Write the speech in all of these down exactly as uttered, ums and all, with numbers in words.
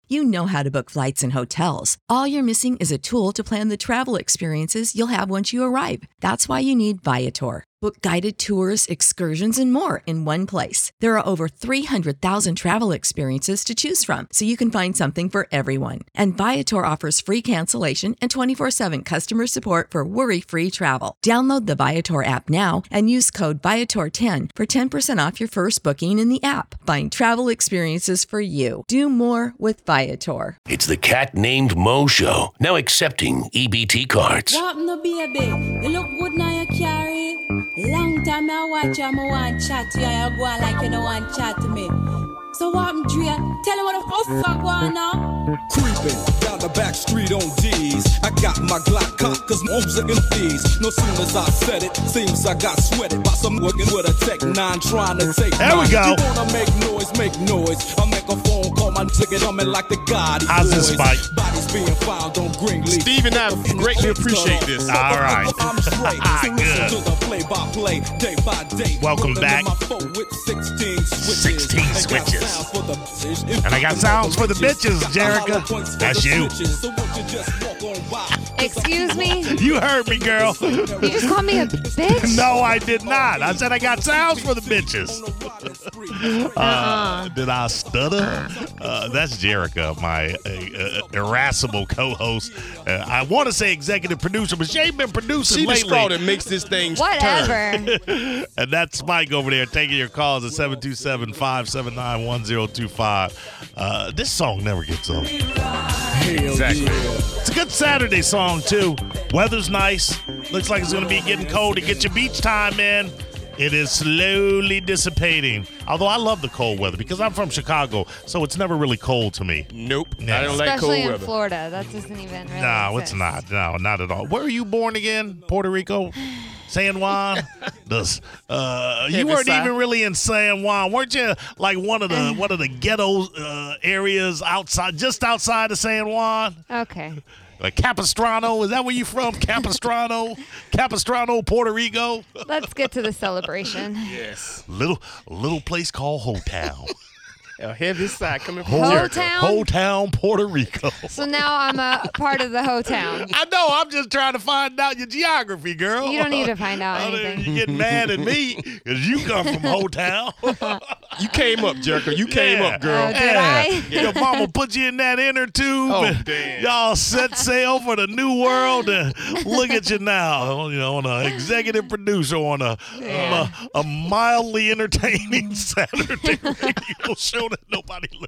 You know how to book flights and hotels. All you're missing is a tool to plan the travel experiences you'll have once you arrive. That's why you need Viator. Book guided tours, excursions, and more in one place. There are over three hundred thousand travel experiences to choose from, so you can find something for everyone. And Viator offers free cancellation and twenty-four seven customer support for worry-free travel. Download the Viator app now and use code Viator ten for ten percent off your first booking in the app. Find travel experiences for you. Do more with Viator. It's the Cat Named Mo Show, now accepting E B T cards. What no baby? You look good now you carry. Long time I watch you, I want chat to you, you go on like you don't want chat to me. So what I'm Drea? Tell me what the fuck going on. Creeping down the back street on D's. I got my Glock cocked cause moms are in thieves. No soon as I said it, seems I got sweated by some working with a Tech nine trying to take There mine. we go. You wanna make noise, make noise. I make a phone call, my ticket, I'm in like the God. How's this, Spike? Bodies being found on Greenleaf. Steve and I greatly appreciate this. All right. I'm straight. So listen to the play by play, day by day. Welcome back. sixteen switches. sixteen switches. And I got sounds for the bitches, Jerica. That's you. Excuse me? You heard me, girl. You just called me a bitch? No, I did not. I said I got sounds for the bitches. Uh, did I stutter? Uh, that's Jerica, my uh, uh, irascible co-host. Uh, I want to say executive producer, but she ain't been producing She the lately. straw that makes this thing Whatever. turn. And that's Mike over there taking your calls at seven two seven, five seven nine, one zero two five. Uh, this song never gets old. Exactly. It's a good Saturday song, too. Weather's nice. Looks like it's going to be getting cold to get your beach time in. It is slowly dissipating. Although I love the cold weather because I'm from Chicago, so it's never really cold to me. Nope. Yeah. I don't like cold Especially in weather. Florida. That doesn't even really No, it's exist. not. No, not at all. Where were you born again? Puerto Rico? San Juan? Does, uh, you weren't Heaviside. even really in San Juan, weren't you? Like one of the one of the ghetto uh, areas outside, just outside of San Juan, Okay. like Capistrano. Is that where you from? Capistrano, Capistrano, Puerto Rico. Let's get to the celebration. Yes. Little little place called Ho Town. A heavy side coming from Ho Jericho. Town? Ho Town, Puerto Rico. So now I'm a part of the Ho Town. I know. I'm just trying to find out your geography, girl. You don't need to find out I mean, anything. You get mad at me because you come from Ho Town. You came up, Jericho. You came Yeah. up, girl. Oh, did I? Your mama put you in that inner tube. Oh, and damn. Y'all set sail for the new world. And look at you now, you know, on an executive producer on a, Yeah. a, a mildly entertaining Saturday radio show that nobody listens.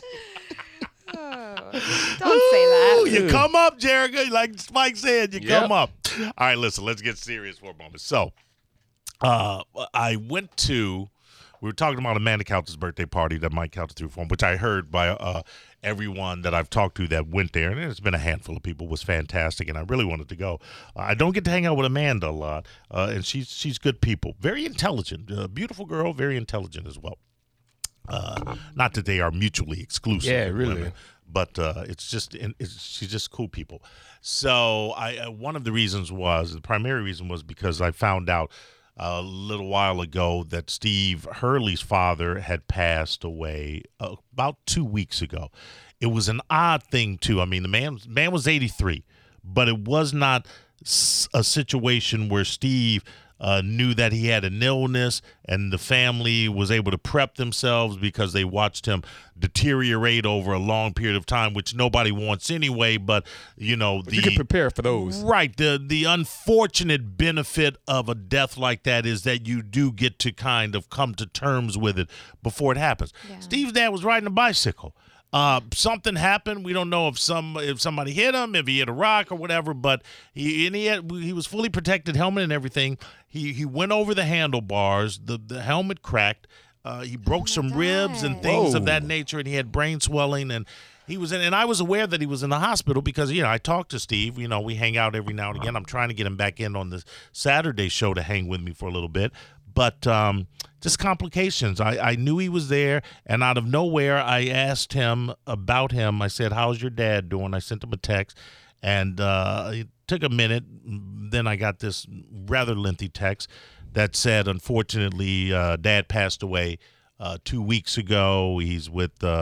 Oh, don't say that. Ooh, you come up, Jerica. Like Spike said, you Yep. come up. All right, listen, let's get serious for a moment. So, uh, I went to, we were talking about Amanda Couch's birthday party that Mike Couch threw for him, which I heard by uh, everyone that I've talked to that went there, and there's been a handful of people. It was fantastic, and I really wanted to go. Uh, I don't get to hang out with Amanda a lot, uh, and she's she's good people. Very intelligent. Uh, beautiful girl, very intelligent as well. Uh, not that they are mutually exclusive. Yeah, really. women, but uh, it's just it's, she's just cool people. So I uh, one of the reasons was the primary reason was because I found out a little while ago that Steve Hurley's father had passed away uh, about two weeks ago. It was an odd thing too. I mean, the man man was eighty-three, but it was not s- a situation where Steve Uh, knew that he had an illness and the family was able to prep themselves because they watched him deteriorate over a long period of time, which nobody wants anyway. But, you know, But the you can prepare for those. Right. The the unfortunate benefit of a death like that is that you do get to kind of come to terms with it before it happens. Yeah. Steve's dad was riding a bicycle. Uh, something happened. We don't know if some if somebody hit him, if he hit a rock or whatever. But he and he had, he was fully protected, helmet and everything. He he went over the handlebars. The the helmet cracked. Uh, he broke Oh, some my ribs and God. things of Whoa. that nature, and he had brain swelling. And he was in. And I was aware that he was in the hospital because you know I talked to Steve. You know we hang out every now and again. I'm trying to get him back in on the Saturday show to hang with me for a little bit. But um, just complications. I, I knew he was there, and out of nowhere, I asked him about him. I said, how's your dad doing? I sent him a text, and uh, it took a minute. Then I got this rather lengthy text that said, unfortunately, uh, Dad passed away uh, two weeks ago. He's with uh,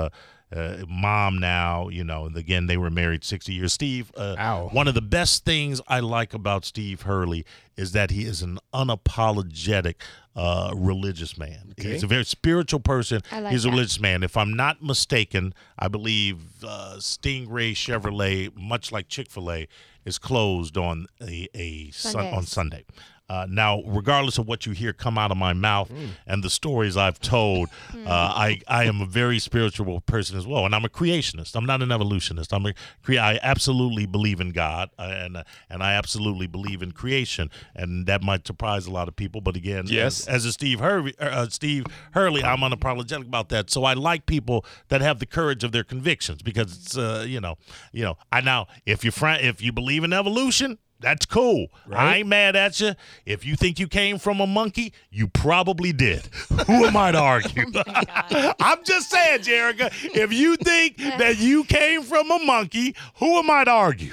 uh, mom now. You know, and again, they were married sixty years. Steve, uh, Ow. one of the best things I like about Steve Hurley is that he is an unapologetic uh, religious man. Okay. He's a very spiritual person. I like He's a that. religious man. If I'm not mistaken, I believe uh, Stingray Chevrolet, much like Chick-fil-A, is closed on a, a sun, on Sundays. Sunday. Uh, now, regardless of what you hear come out of my mouth and the stories I've told, uh, I, I am a very spiritual person as well, and I'm a creationist. I'm not an evolutionist. I'm a crea- I absolutely believe in God, uh, and uh, and I absolutely believe in creation, and that might surprise a lot of people. But again, Yes. as, as a Steve Hurley, uh, Steve Hurley, I'm unapologetic about that. So I like people that have the courage of their convictions because it's uh, you know, you know. I now if you fr- if you believe in evolution. That's cool. I ain't mad at you. If you think you came from a monkey, you probably did. Who am I to argue? I'm just saying, Jerica, if you think that you came from a monkey, who am I to argue?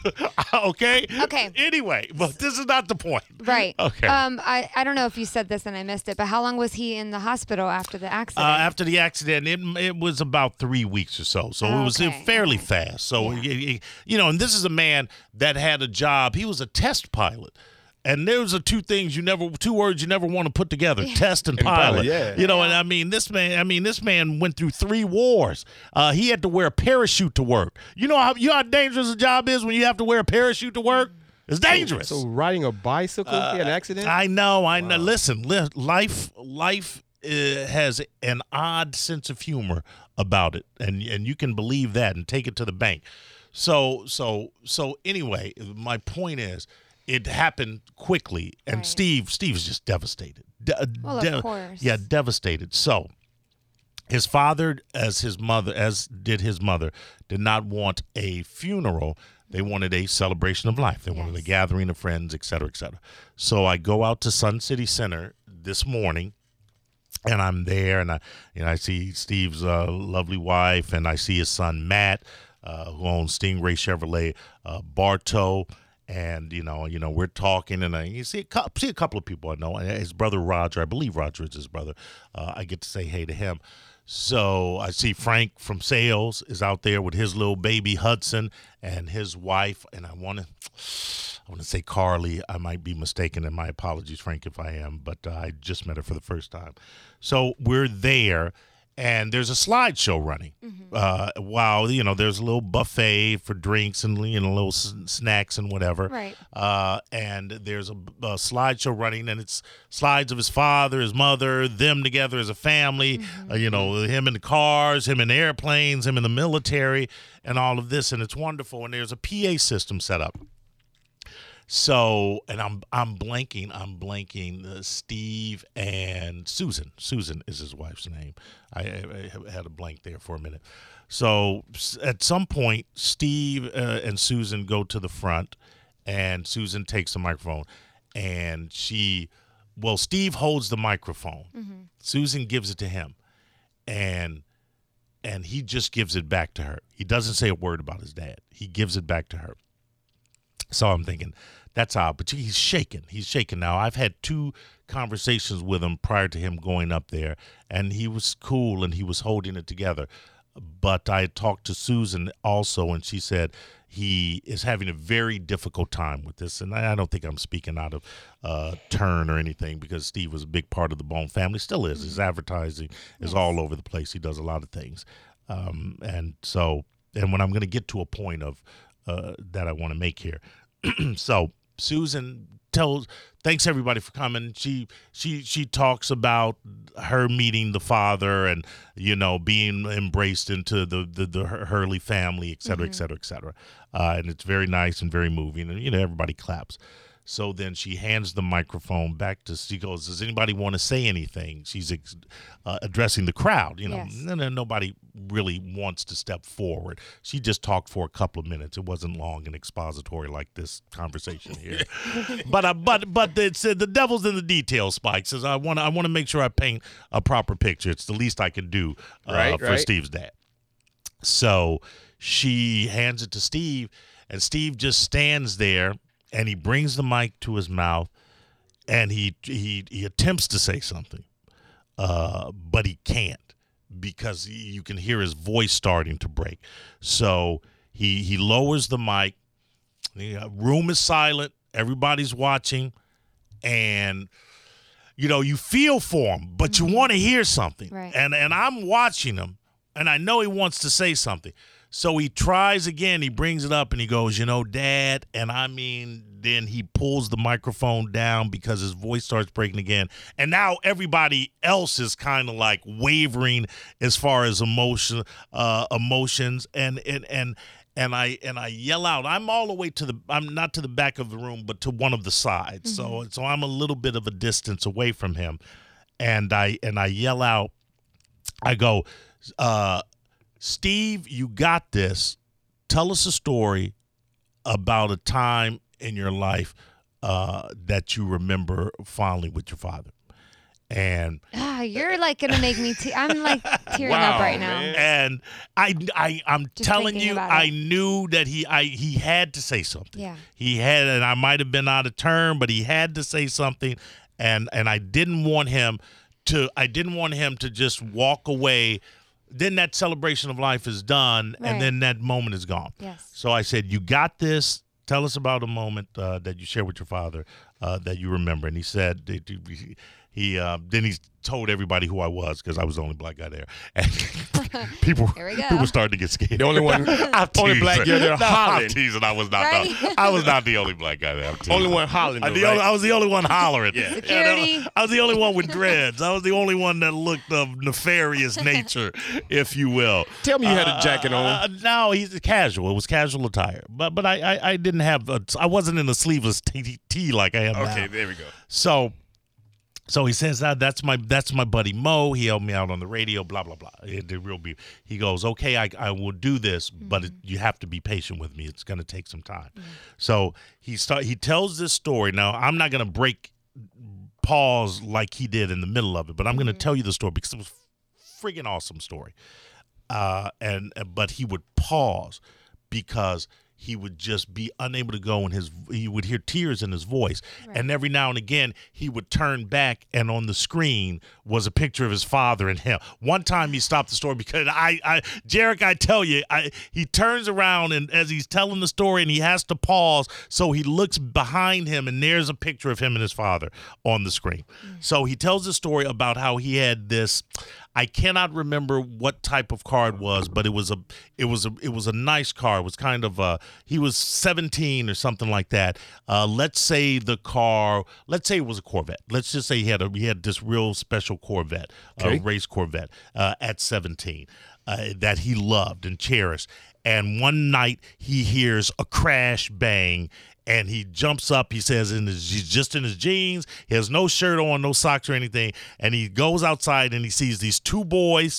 Okay? Okay. Anyway, but this is not the point. Right. Okay. Um, I, I don't know if you said this and I missed it, but how long was he in the hospital after the Uh, accident? after the accident, it it was about three weeks or so. So it was uh, Okay, fairly okay. fast. So, Yeah. y- y- you know, and this is a man that had a job. He was a test pilot. And those are two things you never, two words you never want to put together: test and, And pilot. pilot, yeah. You know, and I mean, this man, I mean, this man went through three wars. Uh, he had to wear a parachute to work. You know how you know how dangerous a job is when you have to wear a parachute to work. It's dangerous. So riding a bicycle, he had an accident? I know, I know. Listen, li- life, life uh, has an odd sense of humor about it, and and you can believe that and take it to the bank. So, so, so. Anyway, my point is, it happened quickly, and Right. Steve, Steve is just devastated. De- Well, of de- course. Yeah, devastated. So, his father, as his mother, as did his mother, did not want a funeral. They wanted a celebration of life. They wanted a Yes. gathering of friends, et cetera, et cetera. So I go out to Sun City Center this morning, and I'm there, and I, you know, I see Steve's uh, lovely wife, and I see his son Matt, uh, who owns Stingray Chevrolet, uh, Bartow, and you know, you know, we're talking, and I you see a couple, see a couple of people I know, and his brother Roger. I believe Roger is his brother. Uh, I get to say hey to him. So I see Frank from sales is out there with his little baby Hudson and his wife, and I want to, I want to say Carly. I might be mistaken, and my apologies, Frank, if I am, but uh, I just met her for the first time. So we're there, and there's a slideshow running. Uh, while you know, there's a little buffet for drinks and you know, little s- snacks and whatever. Right. Uh, and there's a, a slideshow running, and it's slides of his father, his mother, them together as a family. Uh, you know, him in the cars, him in the airplanes, him in the military, and all of this, and it's wonderful. And there's a P A system set up. So, and I'm I'm blanking, I'm blanking. Uh, Steve and Susan. Susan is his wife's name. I, I, I had a blank there for a minute. So s- at some point, Steve uh, and Susan go to the front, and Susan takes the microphone, and she, well, Steve holds the microphone. Susan gives it to him, and and he just gives it back to her. He doesn't say a word about his dad. He gives it back to her. So I'm thinking, that's odd, but he's shaking. He's shaking now. I've had two conversations with him prior to him going up there, and he was cool and he was holding it together. But I talked to Susan also, and she said he is having a very difficult time with this. And I I don't think I'm speaking out of uh, turn or anything, because Steve was a big part of the Bone family, still is. His advertising is all over the place. He does a lot of things. Um, and so, and when I'm going to get to a point of uh, that I want to make here. So Susan tells, thanks everybody for coming. She she she talks about her meeting the father and you know being embraced into the the, the Hurley family, et cetera, et cetera, et cetera. Uh, and it's very nice and very moving, and you know everybody claps. So then she hands the microphone back to, she goes, does anybody want to say anything? She's ex- uh, addressing the crowd. You know, Yes. no, no, nobody really wants to step forward. She just talked for a couple of minutes. It wasn't long and expository like this conversation here. but uh, but but it's, uh, the devil's in the details, Spike. Says, I want to I want to make sure I paint a proper picture. It's the least I can do uh, Right, for right. Steve's dad. So she hands it to Steve, and Steve just stands there, and he brings the mic to his mouth, and he he he attempts to say something, uh, but he can't. because he, you can hear his voice starting to break. So he he lowers the mic. The uh, room is silent. Everybody's watching, and you know you feel for him, but you want to hear something. Right. And and I'm watching him, and I know he wants to say something. So he tries again. He brings it up, and he goes, "You know, Dad," and I mean. Then he pulls the microphone down because his voice starts breaking again. And now everybody else is kind of like wavering as far as emotion, uh, emotions. And, and, and, and I, and I yell out, I'm all the way to the, I'm not to the back of the room, but to one of the sides. Mm-hmm. So, so I'm a little bit of a distance away from him. And I, and I yell out, I go, uh, Steve, you got this. Tell us a story about a time in your life uh, that you remember fondly with your father. And ah, you're like gonna make me. Te- I'm like tearing wow, up right now. Man. And I, I, I'm Just telling you, I it. knew that he, I, he had to say something. Yeah. He had, and I might have been out of turn, but he had to say something, and and I didn't want him to. I didn't want him to just walk away. Then that celebration of life is done, Right. and then that moment is gone. Yes. So I said, "You got this. Tell us about a moment uh, that you shared with your father uh, that you remember." And he said, that he, he uh, then he told everybody who I was because I was the only black guy there. And people, Here we go. people started to get scared. The only one, I'm only black teasing. guy there No, hollering. I'm teasing. I was not. Right? The, I was not the only black guy there. I'm teasing. Only one hollering. I, though, the right? only, I was the only one hollering. Yeah. Security. I was the only one with dreads. I was the only one that looked of nefarious nature, if you will. Tell me you had a jacket on. Uh, no, he's casual. It was casual attire, but but I I, I didn't have. A, I wasn't in a sleeveless tee, tee like I am now. Okay, there we go. So, so he says that that's my that's my buddy Mo. He helped me out on the radio. Blah blah blah. It, it real be. He goes, okay, I I will do this, mm-hmm. but it, you have to be patient with me. It's going to take some time. Mm-hmm. So he start he tells this story. Now I'm not going to break pause like he did in the middle of it, but I'm going to mm-hmm. tell you the story because it was a friggin' awesome story. Uh, and but he would pause because he would just be unable to go, and his he would hear tears in his voice. Right. And every now and again, he would turn back, and on the screen was a picture of his father and him. One time he stopped the story because I, I Jarek, I tell you, I, he turns around, and as he's telling the story, and he has to pause, so he looks behind him, and there's a picture of him and his father on the screen. Mm. So he tells the story about how he had this, I cannot remember what type of car it was, but it was a it was a it was a nice car. It was kind of a, he was seventeen or something like that. Uh, let's say the car, let's say it was a Corvette. Let's just say he had a he had this real special Corvette, okay. a race Corvette uh, at seventeen uh, that he loved and cherished. And one night he hears a crash bang. And he jumps up, he says, in his, he's just in his jeans. He has no shirt on, no socks or anything. And he goes outside and he sees these two boys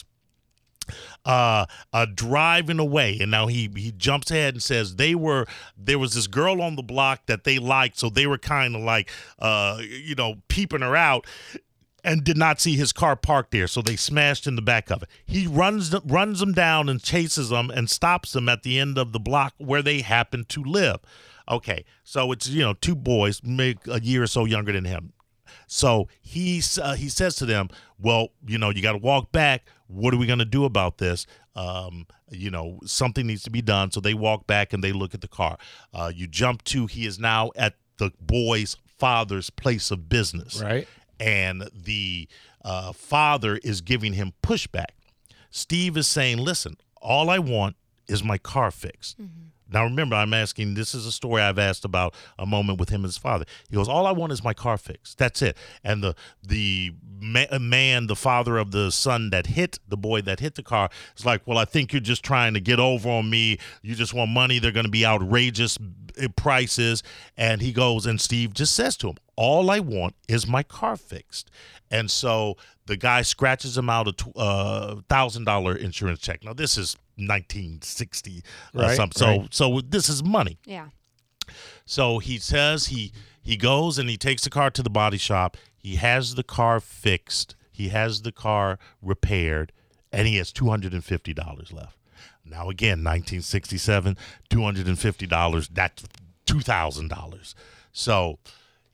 uh, uh, driving away. And now he he jumps ahead and says they were, there was this girl on the block that they liked. So they were kind of like, uh, you know, peeping her out. And did not see his car parked there, so they smashed in the back of it. He runs runs them down and chases them and stops them at the end of the block where they happen to live. Okay, so it's, you know, two boys, maybe a year or so younger than him. So he uh, he says to them, well, you know, you got to walk back. What are we going to do about this? Um, you know, something needs to be done. So they walk back and they look at the car. Uh, you jump to, he is now at the boy's father's place of business. Right. And the uh, father is giving him pushback. Steve is saying, listen, all I want is my car fixed. Mm-hmm. Now, remember, I'm asking, this is a story I've asked about a moment with him and his father. He goes, all I want is my car fixed. That's it. And the the ma- man, the father of the son that hit, the boy that hit the car, is like, well, I think you're just trying to get over on me. You just want money. They're going to be outrageous prices. And he goes, and Steve just says to him, all I want is my car fixed. And so the guy scratches him out a one thousand dollars uh, insurance check. Now, this is nineteen sixty or right, something. right. So so this is money. Yeah. So he says he he goes and he takes the car to the body shop. He has the car fixed. He has the car repaired, and he has two hundred fifty dollars left. Now, again, nineteen sixty-seven, two hundred fifty dollars, that's two thousand dollars. So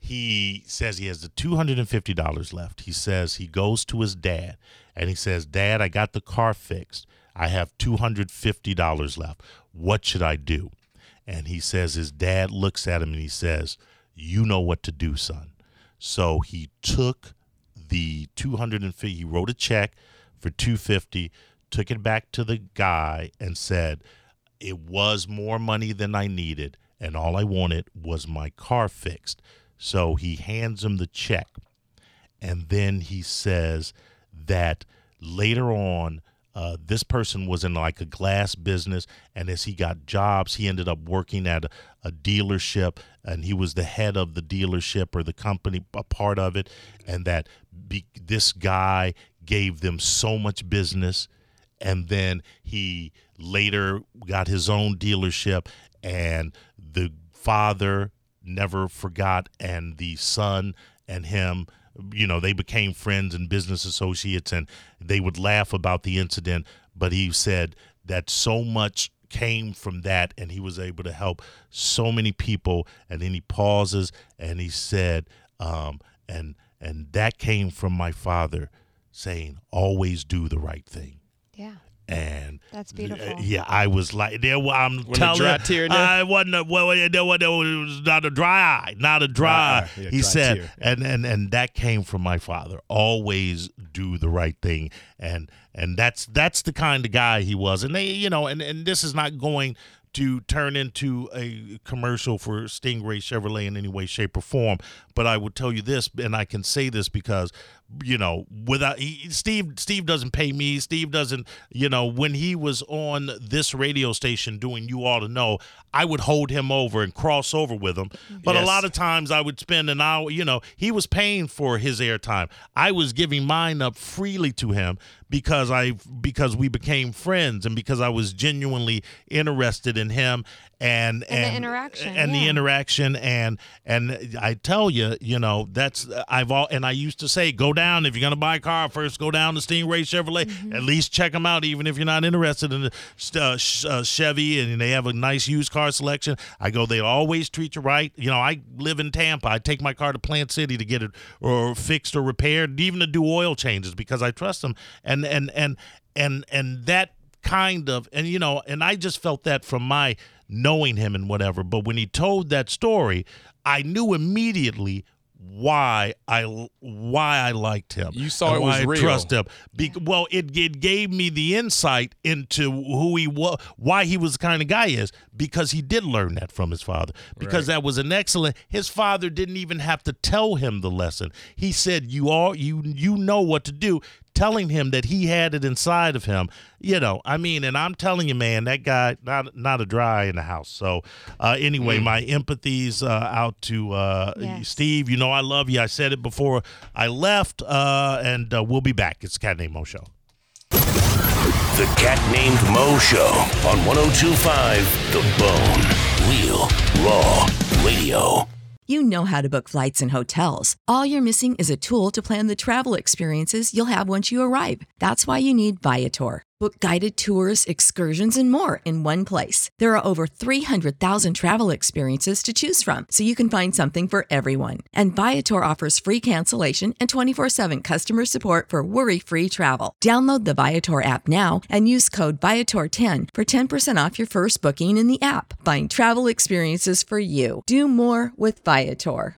he says he has the two hundred fifty dollars left. He says he goes to his dad, and he says, Dad, I got the car fixed. I have two hundred fifty dollars left. What should I do? And he says his dad looks at him and he says, you know what to do, son. So he took the two hundred fifty, he wrote a check for two hundred fifty, took it back to the guy and said, it was more money than I needed, and all I wanted was my car fixed. So he hands him the check, and then he says that later on, Uh, this person was in like a glass business, and as he got jobs, he ended up working at a, a dealership, and he was the head of the dealership or the company, a part of it, and that be, this guy gave them so much business, and then he later got his own dealership, and the father never forgot, and the son and him, you know, they became friends and business associates, and they would laugh about the incident. But he said that so much came from that, and he was able to help so many people. And then he pauses, and he said, um, and and that came from my father saying, always do the right thing. Yeah. And that's beautiful. Uh, yeah, I was like, there. I'm Wasn't telling a dry tear there? I wasn't. A, well, there was, there was not a dry eye, not a dry. Dry eye. eye. Yeah, he dry said, tear. and and and that came from my father. Always do the right thing, and and that's that's the kind of guy he was. And they, you know, and and this is not going to turn into a commercial for Stingray Chevrolet in any way, shape, or form. But I would tell you this, and I can say this because, you know, without he, Steve, Steve doesn't pay me. Steve doesn't, you know, when he was on this radio station doing You Ought to Know, I would hold him over and cross over with him. But Yes. a lot of times I would spend an hour, you know, he was paying for his airtime. I was giving mine up freely to him because I because we became friends and because I was genuinely interested in him and And the and interaction, and the yeah. interaction and and I tell you, you know, that's I've all and I used to say, go down if you're gonna buy a car first, go down to Stingray Chevrolet, Mm-hmm. at least check them out, even if you're not interested in the uh, sh- uh, Chevy, and they have a nice used car selection. I go, they always treat you right. You know, I live in Tampa. I take my car to Plant City to get it or fixed or repaired, even to do oil changes because I trust them. And and and and and that kind of and you know, and I just felt that from my knowing him and whatever. But when he told that story, I knew immediately why I why I liked him. You saw and it why was I real. trust him. Be- well, it it gave me the insight into who he was, why he was the kind of guy he is, because he did learn that from his father. Because Right. that was an excellent. His father didn't even have to tell him the lesson. He said, "You all you you know what to do." Telling him that he had it inside of him, you know. I mean, and I'm telling you, man, that guy not not a dry in the house. So, uh, anyway, my empathies uh, out to uh, Yes. Steve. You know, I love you. I said it before I left, uh, and uh, we'll be back. It's Cat Named Mo Show. The Cat Named Mo Show on one oh two point five The Bone. Real, raw radio. You know how to book flights and hotels. All you're missing is a tool to plan the travel experiences you'll have once you arrive. That's why you need Viator. Book guided tours, excursions, and more in one place. There are over three hundred thousand travel experiences to choose from, so you can find something for everyone. And Viator offers free cancellation and twenty-four seven customer support for worry-free travel. Download the Viator app now and use code Viator ten for ten percent off your first booking in the app. Find travel experiences for you. Do more with Viator.